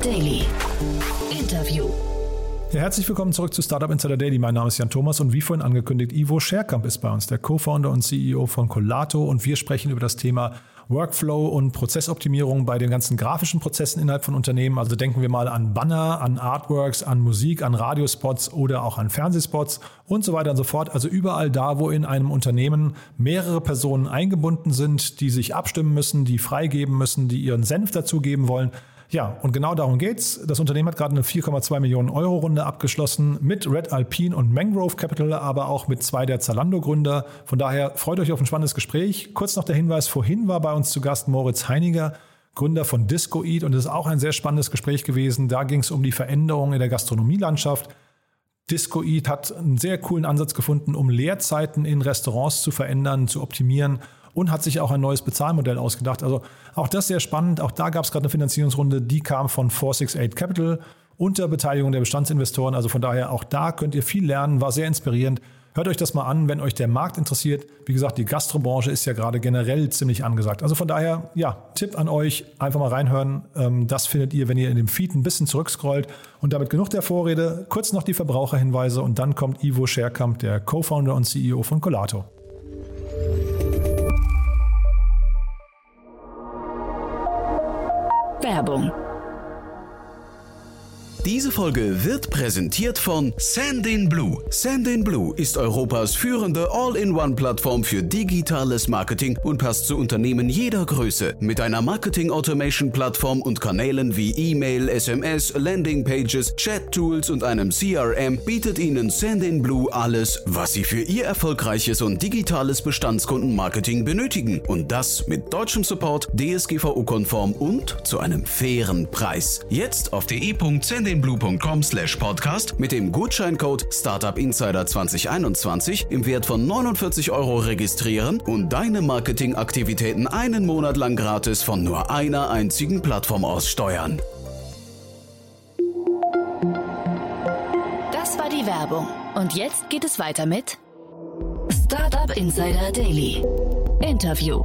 Daily. Interview. Ja, herzlich willkommen zurück zu Startup Insider Daily. Mein Name ist Jan Thomas und wie vorhin angekündigt, Ivo Scherkamp ist bei uns, der Co-Founder und CEO von Collato, und wir sprechen über das Thema Workflow und Prozessoptimierung bei den ganzen grafischen Prozessen innerhalb von Unternehmen. Also denken wir mal an Banner, an Artworks, an Musik, an Radiospots oder auch an Fernsehspots und so weiter und so fort. Also überall da, wo in einem Unternehmen mehrere Personen eingebunden sind, die sich abstimmen müssen, die freigeben müssen, die ihren Senf dazugeben wollen. Ja, und genau darum geht's. Das Unternehmen hat gerade eine 4,2 Millionen Euro Runde abgeschlossen mit Red Alpine und Mangrove Capital, aber auch mit 2 der Zalando-Gründer. Von daher freut euch auf ein spannendes Gespräch. Kurz noch der Hinweis, vorhin war bei uns zu Gast Moritz Heiniger, Gründer von Discoeat, und es ist auch ein sehr spannendes Gespräch gewesen. Da ging es um die Veränderung in der Gastronomielandschaft. Discoeat hat einen sehr coolen Ansatz gefunden, um Leerzeiten in Restaurants zu verändern, zu optimieren, und hat sich auch ein neues Bezahlmodell ausgedacht. Also auch das sehr spannend. Auch da gab es gerade eine Finanzierungsrunde, die kam von 468 Capital unter Beteiligung der Bestandsinvestoren. Also von daher auch da könnt ihr viel lernen, war sehr inspirierend. Hört euch das mal an, wenn euch der Markt interessiert. Wie gesagt, die Gastrobranche ist ja gerade generell ziemlich angesagt. Also von daher, ja, Tipp an euch, einfach mal reinhören. Das findet ihr, wenn ihr in dem Feed ein bisschen zurückscrollt. Und damit genug der Vorrede. Kurz noch die Verbraucherhinweise und dann kommt Ivo Scherkamp, der Co-Founder und CEO von Collato. Werbung. Diese Folge wird präsentiert von Sendinblue. Sendinblue ist Europas führende All-in-One-Plattform für digitales Marketing und passt zu Unternehmen jeder Größe. Mit einer Marketing-Automation-Plattform und Kanälen wie E-Mail, SMS, Landingpages, Chat-Tools und einem CRM bietet Ihnen Sendinblue alles, was Sie für Ihr erfolgreiches und digitales Bestandskundenmarketing benötigen. Und das mit deutschem Support, DSGVO-konform und zu einem fairen Preis. Jetzt auf de.sendinblue.com/podcast mit dem Gutscheincode Startup Insider 2021 im Wert von 49 € registrieren und deine Marketingaktivitäten einen Monat lang gratis von nur einer einzigen Plattform aus steuern. Das war die Werbung. Und jetzt geht es weiter mit Startup Insider Daily. Interview.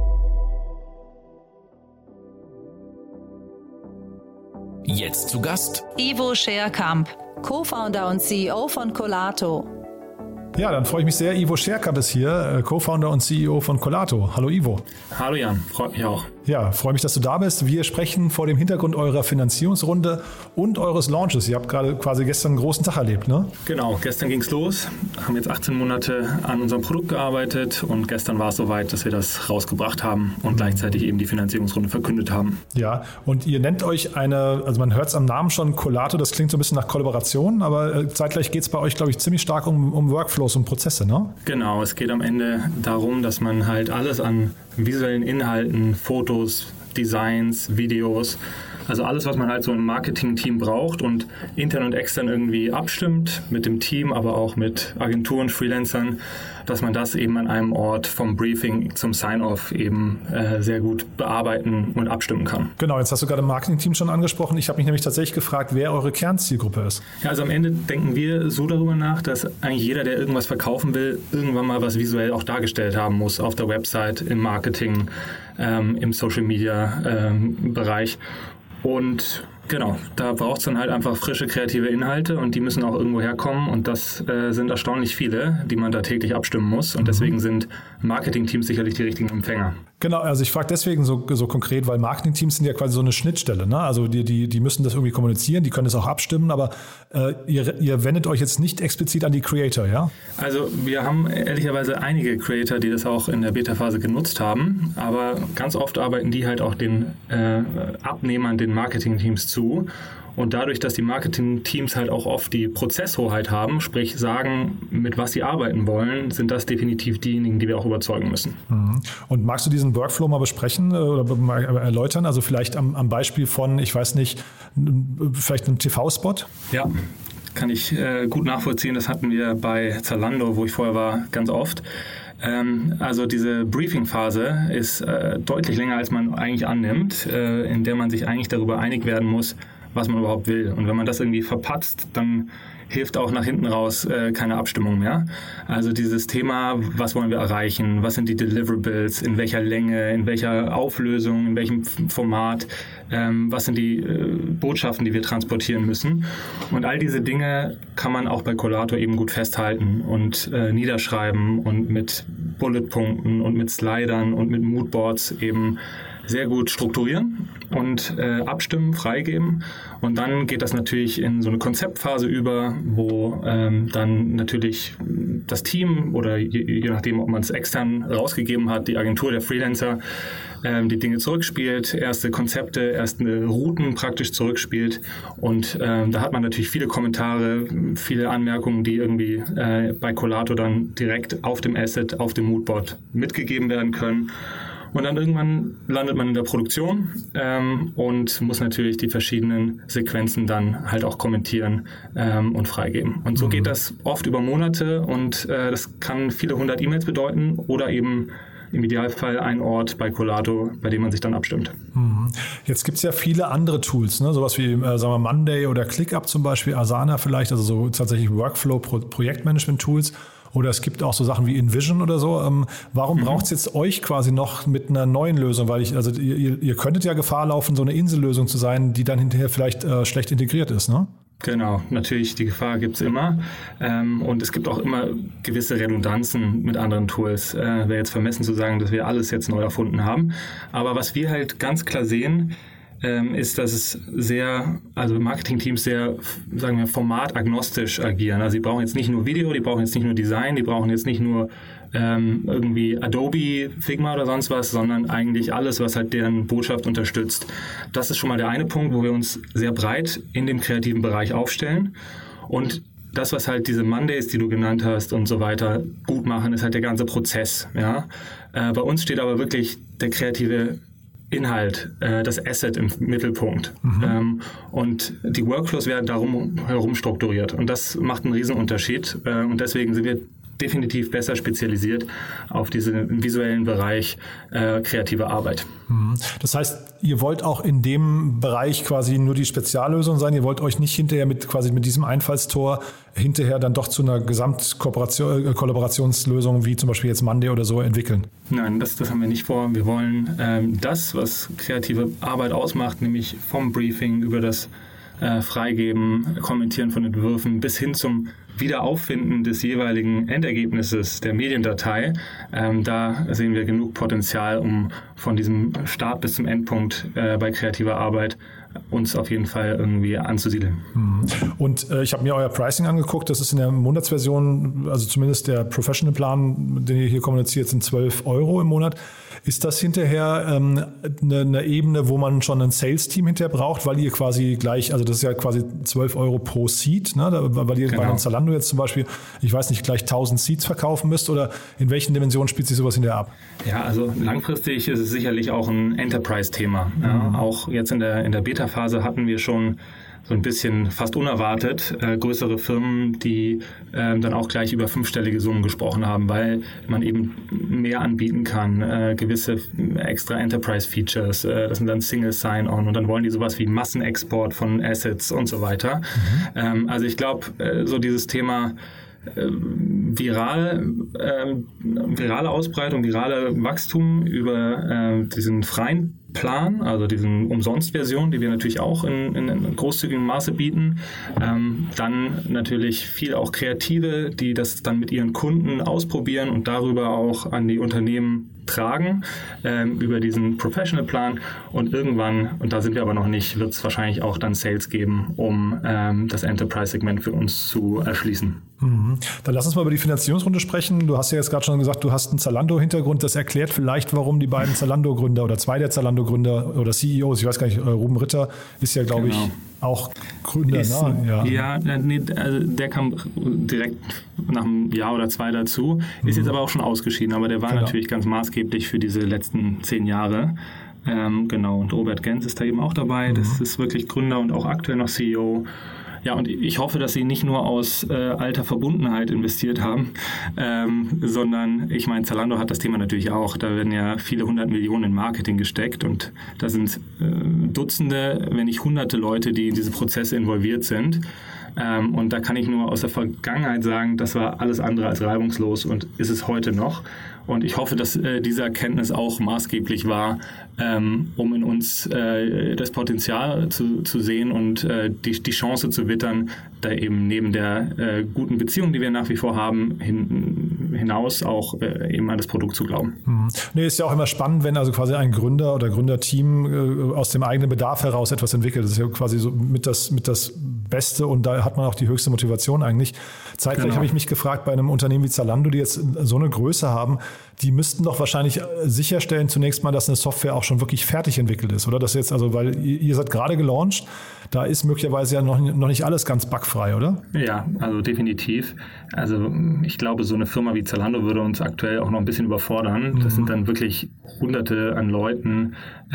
Jetzt zu Gast Ivo Scherkamp, Co-Founder und CEO von Collato. Ja, dann freue ich mich sehr. Ivo Scherkamp ist hier, Co-Founder und CEO von Collato. Hallo Ivo. Hallo Jan, freut mich auch. Ja, freue mich, dass du da bist. Wir sprechen vor dem Hintergrund eurer Finanzierungsrunde und eures Launches. Ihr habt gerade quasi gestern einen großen Tag erlebt, ne? Genau, gestern ging es los, haben jetzt 18 Monate an unserem Produkt gearbeitet und gestern war es soweit, dass wir das rausgebracht haben und gleichzeitig eben die Finanzierungsrunde verkündet haben. Ja, und ihr nennt euch also man hört es am Namen schon, Collato, das klingt so ein bisschen nach Kollaboration, aber zeitgleich geht es bei euch, glaube ich, ziemlich stark um Workflows und Prozesse, ne? Genau, es geht am Ende darum, dass man halt alles an visuellen Inhalten, Fotos, Designs, Videos, also alles, was man halt so im Marketing-Team braucht und intern und extern irgendwie abstimmt mit dem Team, aber auch mit Agenturen, Freelancern, dass man das eben an einem Ort vom Briefing zum Sign-Off eben sehr gut bearbeiten und abstimmen kann. Genau, jetzt hast du gerade im Marketing-Team schon angesprochen. Ich habe mich nämlich tatsächlich gefragt, wer eure Kernzielgruppe ist. Ja, also am Ende denken wir so darüber nach, dass eigentlich jeder, der irgendwas verkaufen will, irgendwann mal was visuell auch dargestellt haben muss auf der Website, im Marketing, im Social-Media-Bereich. Und genau, da braucht es dann halt einfach frische, kreative Inhalte und die müssen auch irgendwo herkommen und das sind erstaunlich viele, die man da täglich abstimmen muss und deswegen sind Marketingteams sicherlich die richtigen Empfänger. Genau, also ich frage deswegen so konkret, weil Marketingteams sind ja quasi so eine Schnittstelle, ne? Also die müssen das irgendwie kommunizieren, die können das auch abstimmen, aber ihr wendet euch jetzt nicht explizit an die Creator, ja? Also wir haben ehrlicherweise einige Creator, die das auch in der Beta-Phase genutzt haben, aber ganz oft arbeiten die halt auch den Abnehmern, den Marketingteams zu. Und dadurch, dass die Marketing-Teams halt auch oft die Prozesshoheit haben, sprich sagen, mit was sie arbeiten wollen, sind das definitiv diejenigen, die wir auch überzeugen müssen. Und magst du diesen Workflow mal besprechen oder mal erläutern? Also vielleicht am Beispiel von, ich weiß nicht, vielleicht einem TV-Spot? Ja, kann ich gut nachvollziehen. Das hatten wir bei Zalando, wo ich vorher war, ganz oft. Also diese Briefing-Phase ist deutlich länger, als man eigentlich annimmt, in der man sich eigentlich darüber einig werden muss, was man überhaupt will. Und wenn man das irgendwie verpatzt, dann hilft auch nach hinten raus keine Abstimmung mehr. Also dieses Thema, was wollen wir erreichen, was sind die Deliverables, in welcher Länge, in welcher Auflösung, in welchem Format, was sind die Botschaften, die wir transportieren müssen. Und all diese Dinge kann man auch bei Collator eben gut festhalten und niederschreiben und mit Bulletpunkten und mit Slidern und mit Moodboards eben sehr gut strukturieren und abstimmen, freigeben. Und dann geht das natürlich in so eine Konzeptphase über, wo dann natürlich das Team oder je nachdem, ob man es extern rausgegeben hat, die Agentur, der Freelancer, die Dinge zurückspielt, erste Konzepte, erste Routen praktisch zurückspielt. Und da hat man natürlich viele Kommentare, viele Anmerkungen, die irgendwie bei Collator dann direkt auf dem Asset, auf dem Moodboard mitgegeben werden können. Und dann irgendwann landet man in der Produktion und muss natürlich die verschiedenen Sequenzen dann halt auch kommentieren und freigeben. Und so geht das oft über Monate und das kann viele 100 E-Mails bedeuten oder eben im Idealfall ein Ort bei Collator, bei dem man sich dann abstimmt. Jetzt gibt es ja viele andere Tools, ne? Sowas wie sagen wir Monday oder ClickUp zum Beispiel, Asana vielleicht, also so tatsächlich Workflow-Projektmanagement-Tools. Oder es gibt auch so Sachen wie InVision oder so. Warum braucht es jetzt euch quasi noch mit einer neuen Lösung? Weil ihr könntet ja Gefahr laufen, so eine Insellösung zu sein, die dann hinterher vielleicht schlecht integriert ist, ne? Genau, natürlich, die Gefahr gibt es immer. Und es gibt auch immer gewisse Redundanzen mit anderen Tools. Wäre jetzt vermessen zu sagen, dass wir alles jetzt neu erfunden haben. Aber was wir halt ganz klar sehen, ist, dass es Marketingteams sehr, sagen wir, formatagnostisch agieren. Also sie brauchen jetzt nicht nur Video, die brauchen jetzt nicht nur Design, die brauchen jetzt nicht nur irgendwie Adobe, Figma oder sonst was, sondern eigentlich alles, was halt deren Botschaft unterstützt. Das ist schon mal der eine Punkt, wo wir uns sehr breit in dem kreativen Bereich aufstellen. Und das, was halt diese Mondays, die du genannt hast und so weiter, gut machen, ist halt der ganze Prozess. Ja? Bei uns steht aber wirklich der kreative Inhalt, das Asset im Mittelpunkt. Und die Workflows werden darum herum strukturiert. Und das macht einen Riesenunterschied. Und deswegen sind wir definitiv besser spezialisiert auf diesen visuellen Bereich kreative Arbeit. Das heißt, ihr wollt auch in dem Bereich quasi nur die Speziallösung sein. Ihr wollt euch nicht hinterher mit diesem Einfallstor hinterher dann doch zu einer Gesamtkollaborationslösung wie zum Beispiel jetzt Monday oder so entwickeln. Nein, das haben wir nicht vor. Wir wollen das, was kreative Arbeit ausmacht, nämlich vom Briefing über das Freigeben, Kommentieren von Entwürfen bis hin zum Wiederauffinden des jeweiligen Endergebnisses der Mediendatei. Da sehen wir genug Potenzial, um von diesem Start bis zum Endpunkt bei kreativer Arbeit uns auf jeden Fall irgendwie anzusiedeln. Und ich habe mir euer Pricing angeguckt. Das ist in der Monatsversion, also zumindest der Professional-Plan, den ihr hier kommuniziert, sind 12 € im Monat. Ist das hinterher eine Ebene, wo man schon ein Sales-Team hinterher braucht, weil ihr quasi gleich, also das ist ja quasi 12 € pro Seat, ne? Weil ihr bei einem Zalando jetzt zum Beispiel, ich weiß nicht, gleich 1000 Seats verkaufen müsst, oder in welchen Dimensionen spielt sich sowas hinterher ab? Ja, also langfristig ist es sicherlich auch ein Enterprise-Thema. Ja, auch jetzt in der Beta-Phase hatten wir schon so ein bisschen fast unerwartet größere Firmen, die dann auch gleich über 5-stellige Summen gesprochen haben, weil man eben mehr anbieten kann, gewisse extra Enterprise-Features, das sind dann Single Sign-On und dann wollen die sowas wie Massenexport von Assets und so weiter. Also ich glaube, so dieses Thema virale Ausbreitung, virale Wachstum über diesen freien Plan, also diesen Umsonst-Version, die wir natürlich auch in großzügigem Maße bieten. Dann natürlich viel auch Kreative, die das dann mit ihren Kunden ausprobieren und darüber auch an die Unternehmen tragen, über diesen Professional-Plan. Und irgendwann, und da sind wir aber noch nicht, wird es wahrscheinlich auch dann Sales geben, um das Enterprise-Segment für uns zu erschließen. Dann lass uns mal über die Finanzierungsrunde sprechen. Du hast ja jetzt gerade schon gesagt, du hast einen Zalando-Hintergrund. Das erklärt vielleicht, warum die beiden Zalando-Gründer oder zwei der Zalando-Gründer oder CEOs, ich weiß gar nicht, Ruben Ritter ist ja, glaube ich, auch Gründer. Also der kam direkt nach einem Jahr oder 2 dazu, ist jetzt aber auch schon ausgeschieden, aber der war natürlich ganz maßgeblich für diese letzten 10 Jahre. Und Robert Gens ist da eben auch dabei. Das ist wirklich Gründer und auch aktuell noch CEO. Ja, und ich hoffe, dass Sie nicht nur aus alter Verbundenheit investiert haben, sondern ich meine, Zalando hat das Thema natürlich auch. Da werden ja viele 100 Millionen in Marketing gesteckt und da sind Dutzende, wenn nicht hunderte Leute, die in diese Prozesse involviert sind. Und da kann ich nur aus der Vergangenheit sagen, das war alles andere als reibungslos und ist es heute noch. Und ich hoffe, dass diese Erkenntnis auch maßgeblich war, um in uns das Potenzial zu sehen und die Chance zu wittern, da eben neben der guten Beziehung, die wir nach wie vor haben, hinaus auch eben an das Produkt zu glauben. Nee, ist ja auch immer spannend, wenn also quasi ein Gründer oder Gründerteam aus dem eigenen Bedarf heraus etwas entwickelt. Das ist ja quasi so mit das Beste und da hat man auch die höchste Motivation eigentlich. Zeitgleich habe ich mich gefragt, bei einem Unternehmen wie Zalando, die jetzt so eine Größe haben, die müssten doch wahrscheinlich sicherstellen zunächst mal, dass eine Software auch schon wirklich fertig entwickelt ist, oder? Das jetzt, also, weil ihr seid gerade gelauncht, da ist möglicherweise ja noch nicht alles ganz bugfrei, oder? Ja, also definitiv. Also ich glaube, so eine Firma wie Zalando würde uns aktuell auch noch ein bisschen überfordern. Das sind dann wirklich Hunderte an Leuten.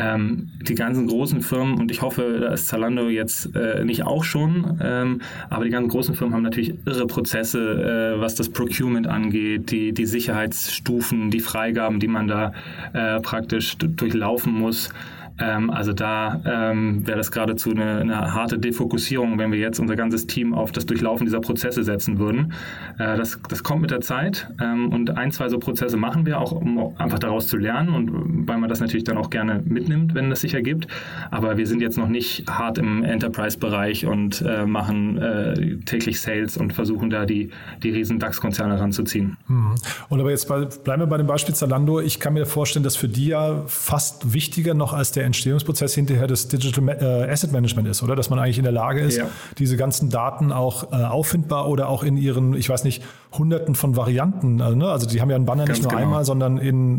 Die ganzen großen Firmen, und ich hoffe, da ist Zalando jetzt nicht auch schon, aber die ganzen großen Firmen haben natürlich irre Prozesse, was das Procurement angeht, die Sicherheitsstufen, die Freigaben, die man da praktisch durchlaufen muss. Also da wäre das geradezu eine harte Defokussierung, wenn wir jetzt unser ganzes Team auf das Durchlaufen dieser Prozesse setzen würden. Das kommt mit der Zeit und 1, 2 so Prozesse machen wir auch, um einfach daraus zu lernen und weil man das natürlich dann auch gerne mitnimmt, wenn es sich ergibt. Aber wir sind jetzt noch nicht hart im Enterprise-Bereich und machen täglich Sales und versuchen da die riesen DAX-Konzerne ranzuziehen. Und aber jetzt bleiben wir bei dem Beispiel Zalando. Ich kann mir vorstellen, dass für die ja fast wichtiger noch als der Entstehungsprozess hinterher das Digital Asset Management ist, oder? Dass man eigentlich in der Lage ist, diese ganzen Daten auch auffindbar oder auch in ihren, ich weiß nicht, Hunderten von Varianten, also die haben ja einen Banner nicht nur einmal, sondern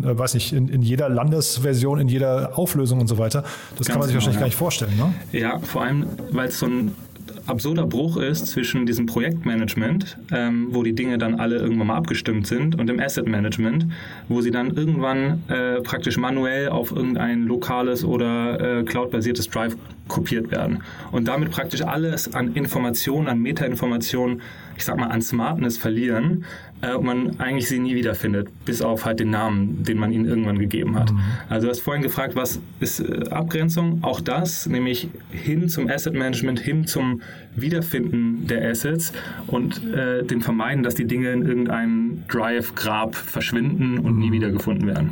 in jeder Landesversion, in jeder Auflösung und so weiter. Das kann man sich wahrscheinlich gar nicht vorstellen, ne? Ja, vor allem, weil es so ein absurder Bruch ist zwischen diesem Projektmanagement, wo die Dinge dann alle irgendwann mal abgestimmt sind, und dem Asset Management, wo sie dann irgendwann praktisch manuell auf irgendein lokales oder cloud-basiertes Drive kopiert werden. Und damit praktisch alles an Informationen, an Meta-Informationen, ich sag mal an Smartness verlieren und man eigentlich sie nie wiederfindet, bis auf halt den Namen, den man ihnen irgendwann gegeben hat. Also du hast vorhin gefragt, was ist Abgrenzung? Auch das, nämlich hin zum Asset Management, hin zum Wiederfinden der Assets und dem Vermeiden, dass die Dinge in irgendeinem Drive-Grab verschwinden und nie wiedergefunden werden.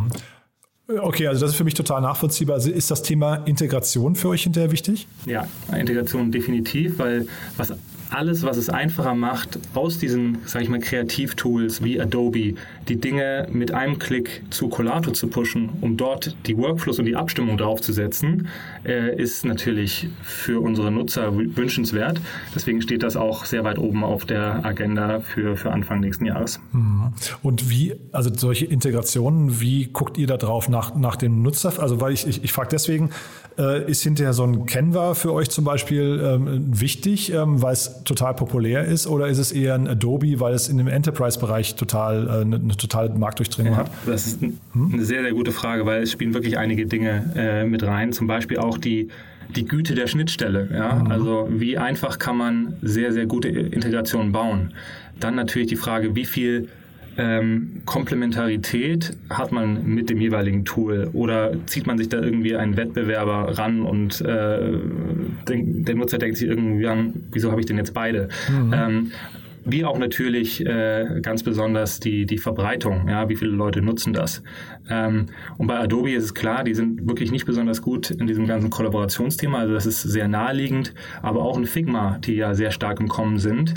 Okay, also das ist für mich total nachvollziehbar. Also ist das Thema Integration für euch hinterher wichtig? Ja, Integration definitiv, weil alles, was es einfacher macht, aus diesen, sage ich mal, Kreativtools wie Adobe, die Dinge mit einem Klick zu Collato zu pushen, um dort die Workflows und die Abstimmung draufzusetzen, ist natürlich für unsere Nutzer wünschenswert. Deswegen steht das auch sehr weit oben auf der Agenda für Anfang nächsten Jahres. Und also solche Integrationen, wie guckt ihr da drauf nach dem Nutzer? Also weil ich frage deswegen, ist hinterher so ein Canva für euch zum Beispiel wichtig, weil es total populär ist, oder ist es eher ein Adobe, weil es in dem Enterprise-Bereich eine totale Marktdurchdringung hat? Das ist eine sehr, sehr gute Frage, weil es spielen wirklich einige Dinge mit rein, zum Beispiel auch die Güte der Schnittstelle. Ja? Also wie einfach kann man sehr, sehr gute Integrationen bauen? Dann natürlich die Frage, wie viel Komplementarität hat man mit dem jeweiligen Tool oder zieht man sich da irgendwie einen Wettbewerber ran und der Nutzer denkt sich irgendwie an, wieso habe ich denn jetzt beide? Wie auch natürlich ganz besonders die Verbreitung, ja, wie viele Leute nutzen das. Und bei Adobe ist es klar, die sind wirklich nicht besonders gut in diesem ganzen Kollaborationsthema, also das ist sehr naheliegend, aber auch in Figma, die ja sehr stark im Kommen sind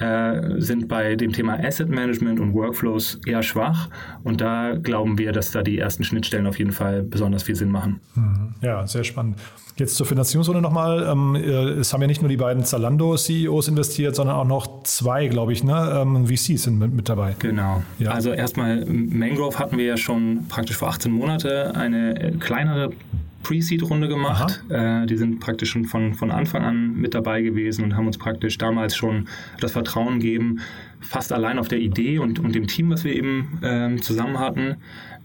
bei dem Thema Asset Management und Workflows eher schwach, und da glauben wir, dass da die ersten Schnittstellen auf jeden Fall besonders viel Sinn machen. Ja, sehr spannend. Jetzt zur Finanzierungsrunde nochmal. Es haben ja nicht nur die beiden Zalando-CEOs investiert, sondern auch noch 2, glaube ich, VCs sind mit dabei. Genau. Ja. Also erstmal Mangrove hatten wir ja schon praktisch vor 18 Monate eine kleinere Pre-Seed-Runde gemacht. Die sind praktisch schon von Anfang an mit dabei gewesen und haben uns praktisch damals schon das Vertrauen gegeben, fast allein auf der Idee und dem Team, was wir eben zusammen hatten.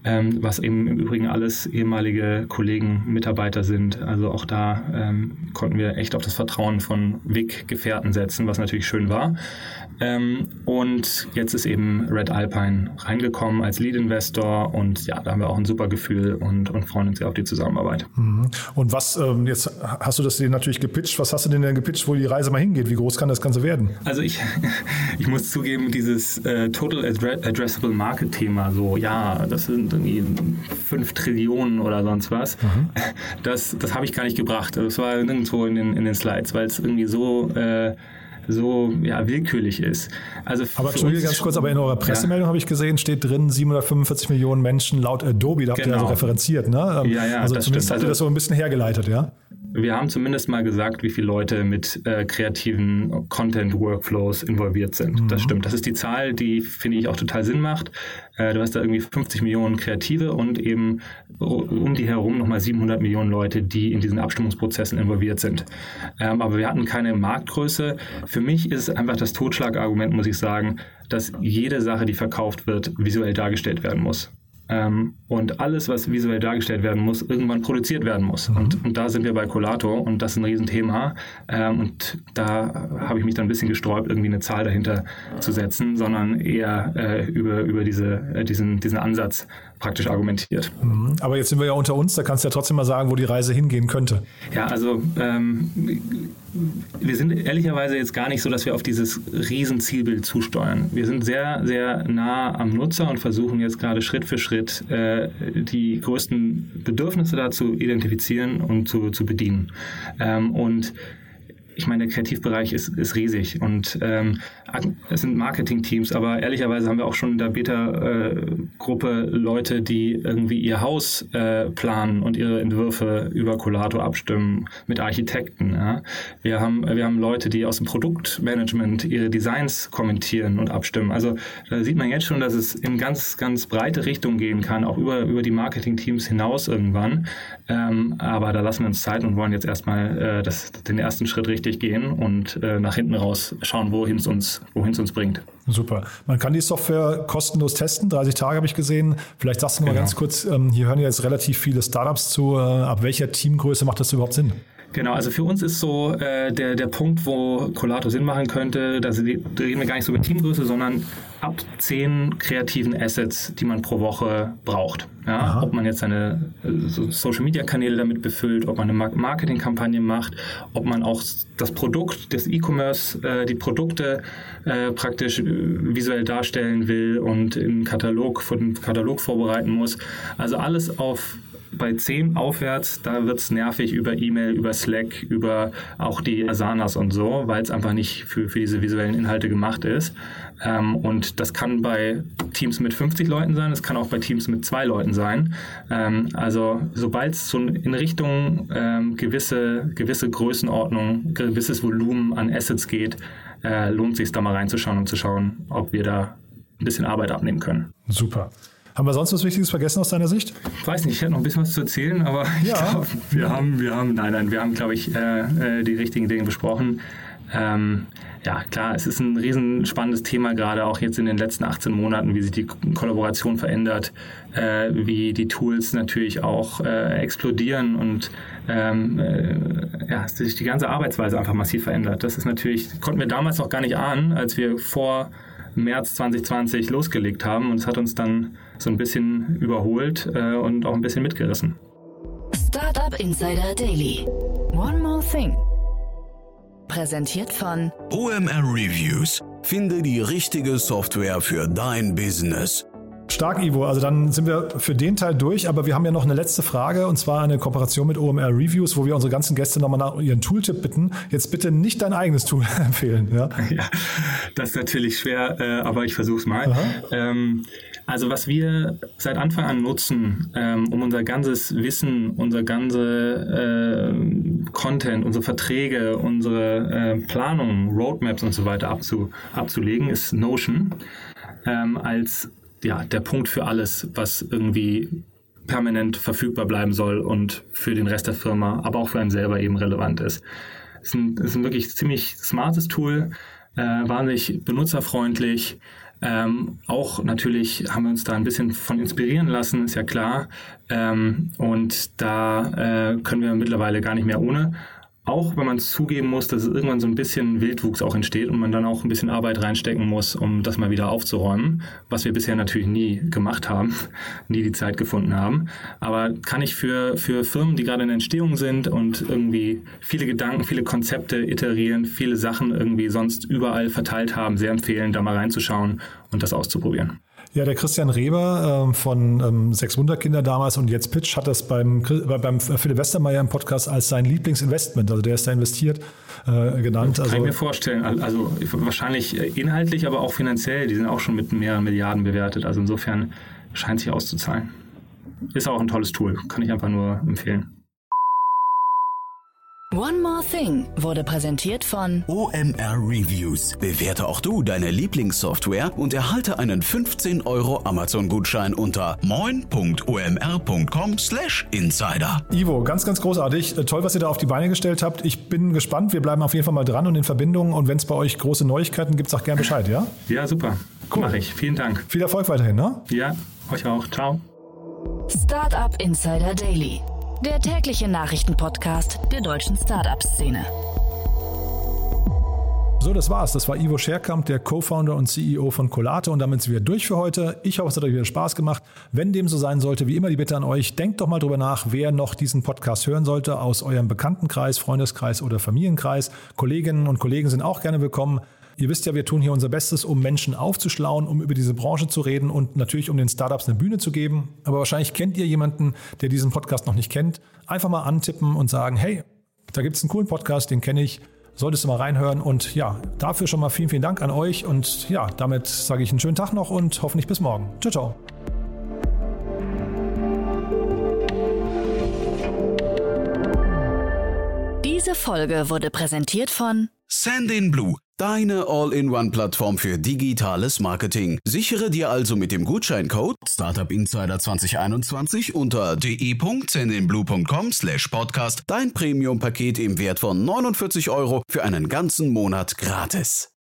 was eben im Übrigen alles ehemalige Kollegen, Mitarbeiter sind. Also auch da konnten wir echt auf das Vertrauen von WIG-Gefährten setzen, was natürlich schön war. Und jetzt ist eben Red Alpine reingekommen als Lead-Investor und ja, da haben wir auch ein super Gefühl und freuen uns sehr auf die Zusammenarbeit. Und was, jetzt hast du das denen natürlich gepitcht, was hast du denn gepitcht, wo die Reise mal hingeht? Wie groß kann das Ganze werden? Also ich muss zugeben, dieses Total Addressable Market Thema, so ja, das sind irgendwie 5 Trillionen oder sonst was, das habe ich gar nicht gebracht. Das war nirgendwo in den Slides, weil es irgendwie so willkürlich ist. Also aber Entschuldige ganz kurz, aber in eurer Pressemeldung habe ich gesehen, steht drin 745 Millionen Menschen laut Adobe, da habt ihr also referenziert, ne? Also zumindest habt ihr das so ein bisschen hergeleitet, ja? Wir haben zumindest mal gesagt, wie viele Leute mit kreativen Content-Workflows involviert sind. Das stimmt. Das ist die Zahl, die, finde ich, auch total Sinn macht. Du hast da irgendwie 50 Millionen Kreative und eben um die herum nochmal 700 Millionen Leute, die in diesen Abstimmungsprozessen involviert sind. Aber wir hatten keine Marktgröße. Für mich ist es einfach das Totschlagargument, muss ich sagen, dass jede Sache, die verkauft wird, visuell dargestellt werden muss. Und alles, was visuell dargestellt werden muss, irgendwann produziert werden muss. Und da sind wir bei Collato und das ist ein Riesenthema. Und da habe ich mich dann ein bisschen gesträubt, irgendwie eine Zahl dahinter zu setzen, sondern eher über diesen Ansatz praktisch argumentiert. Aber jetzt sind wir ja unter uns, da kannst du ja trotzdem mal sagen, wo die Reise hingehen könnte. Ja, also wir sind ehrlicherweise jetzt gar nicht so, dass wir auf dieses Riesenzielbild zusteuern. Wir sind sehr, sehr nah am Nutzer und versuchen jetzt gerade Schritt für Schritt die größten Bedürfnisse da zu identifizieren und zu bedienen. Und ich meine, der Kreativbereich ist riesig und es sind Marketing-Teams, aber ehrlicherweise haben wir auch schon in der Beta-Gruppe Leute, die irgendwie ihr Haus planen und ihre Entwürfe über Collato abstimmen mit Architekten. Ja. Wir haben Leute, die aus dem Produktmanagement ihre Designs kommentieren und abstimmen. Also da sieht man jetzt schon, dass es in ganz, ganz breite Richtungen gehen kann, auch über die Marketing-Teams hinaus irgendwann. Aber da lassen wir uns Zeit und wollen jetzt erstmal den ersten Schritt richtig gehen und nach hinten raus schauen, wohin es uns bringt. Super. Man kann die Software kostenlos testen, 30 Tage habe ich gesehen. Vielleicht sagst du noch mal ganz kurz, hier hören ja jetzt relativ viele Startups zu. Ab welcher Teamgröße macht das überhaupt Sinn? Genau, also für uns ist so der Punkt, wo Collato Sinn machen könnte, da reden wir gar nicht so über Teamgröße, sondern ab 10 kreativen Assets, die man pro Woche braucht. Ja, ob man jetzt seine Social-Media-Kanäle damit befüllt, ob man eine Marketingkampagne macht, ob man auch das Produkt des E-Commerce, die Produkte praktisch visuell darstellen will und einen Katalog vorbereiten muss. Also alles bei 10 aufwärts, da wird es nervig über E-Mail, über Slack, über auch die Asanas und so, weil es einfach nicht für diese visuellen Inhalte gemacht ist. Und das kann bei Teams mit 50 Leuten sein, es kann auch bei Teams mit 2 Leuten sein. Also sobald es so in Richtung gewisse Größenordnung, gewisses Volumen an Assets geht, lohnt es sich da mal reinzuschauen und zu schauen, ob wir da ein bisschen Arbeit abnehmen können. Super. Haben wir sonst was Wichtiges vergessen aus deiner Sicht? Ich weiß nicht, ich hätte noch ein bisschen was zu erzählen, aber ich glaube, wir haben, glaube ich, die richtigen Dinge besprochen. Ja, klar, es ist ein riesen spannendes Thema, gerade auch jetzt in den letzten 18 Monaten, wie sich die Kollaboration verändert, wie die Tools natürlich auch explodieren und sich die ganze Arbeitsweise einfach massiv verändert. Das ist natürlich, konnten wir damals noch gar nicht ahnen, als wir vor März 2020 losgelegt haben und es hat uns dann so ein bisschen überholt und auch ein bisschen mitgerissen. Startup Insider Daily. One more thing. Präsentiert von OMR Reviews. Finde die richtige Software für dein Business. Stark, Ivo. Also dann sind wir für den Teil durch, aber wir haben ja noch eine letzte Frage und zwar eine Kooperation mit OMR Reviews, wo wir unsere ganzen Gäste nochmal nach ihren Tooltip bitten. Jetzt bitte nicht dein eigenes Tool empfehlen. Ja, das ist natürlich schwer, aber ich versuche es mal. Also was wir seit Anfang an nutzen, um unser ganzes Wissen, unser ganze Content, unsere Verträge, unsere Planungen, Roadmaps und so weiter abzulegen, ist Notion als der Punkt für alles, was irgendwie permanent verfügbar bleiben soll und für den Rest der Firma, aber auch für einen selber eben relevant ist. Es ist ein wirklich ziemlich smartes Tool, wahnsinnig benutzerfreundlich, Auch natürlich haben wir uns da ein bisschen von inspirieren lassen, ist ja klar. Und da können wir mittlerweile gar nicht mehr ohne. Auch wenn man zugeben muss, dass es irgendwann so ein bisschen Wildwuchs auch entsteht und man dann auch ein bisschen Arbeit reinstecken muss, um das mal wieder aufzuräumen, was wir bisher natürlich nie gemacht haben, nie die Zeit gefunden haben. Aber kann ich für Firmen, die gerade in Entstehung sind und irgendwie viele Gedanken, viele Konzepte iterieren, viele Sachen irgendwie sonst überall verteilt haben, sehr empfehlen, da mal reinzuschauen und das auszuprobieren. Ja, der Christian Reber von 6 Wunderkinder damals und jetzt Pitch hat das beim Philipp Westermeier im Podcast als sein Lieblingsinvestment, also der ist da investiert, genannt. Kann ich mir vorstellen, also wahrscheinlich inhaltlich, aber auch finanziell, die sind auch schon mit mehreren Milliarden bewertet, also insofern scheint sich auszuzahlen. Ist auch ein tolles Tool, kann ich einfach nur empfehlen. One More Thing wurde präsentiert von OMR Reviews. Bewerte auch du deine Lieblingssoftware und erhalte einen 15 € Amazon-Gutschein unter moin.omr.com/insider. Ivo, ganz, ganz großartig. Toll, was ihr da auf die Beine gestellt habt. Ich bin gespannt. Wir bleiben auf jeden Fall mal dran und in Verbindung. Und wenn es bei euch große Neuigkeiten gibt, sag gern Bescheid, ja? Ja, super. Cool. Mach ich. Vielen Dank. Viel Erfolg weiterhin, ne? Ja, euch auch. Ciao. Startup Insider Daily, der tägliche Nachrichtenpodcast der deutschen Startup-Szene. So, das war's. Das war Ivo Scherkamp, der Co-Founder und CEO von Collato. Und damit sind wir durch für heute. Ich hoffe, es hat euch wieder Spaß gemacht. Wenn dem so sein sollte, wie immer die Bitte an euch, denkt doch mal drüber nach, wer noch diesen Podcast hören sollte aus eurem Bekanntenkreis, Freundeskreis oder Familienkreis. Kolleginnen und Kollegen sind auch gerne willkommen. Ihr wisst ja, wir tun hier unser Bestes, um Menschen aufzuschlauen, um über diese Branche zu reden und natürlich um den Startups eine Bühne zu geben. Aber wahrscheinlich kennt ihr jemanden, der diesen Podcast noch nicht kennt. Einfach mal antippen und sagen, hey, da gibt es einen coolen Podcast, den kenne ich, solltest du mal reinhören. Und ja, dafür schon mal vielen, vielen Dank an euch. Und ja, damit sage ich einen schönen Tag noch und hoffentlich bis morgen. Ciao, ciao. Diese Folge wurde präsentiert von Sandinblue, deine All-in-One-Plattform für digitales Marketing. Sichere dir also mit dem Gutscheincode StartupInsider2021 unter de.sandinblue.com/podcast dein Premium-Paket im Wert von 49 € für einen ganzen Monat gratis.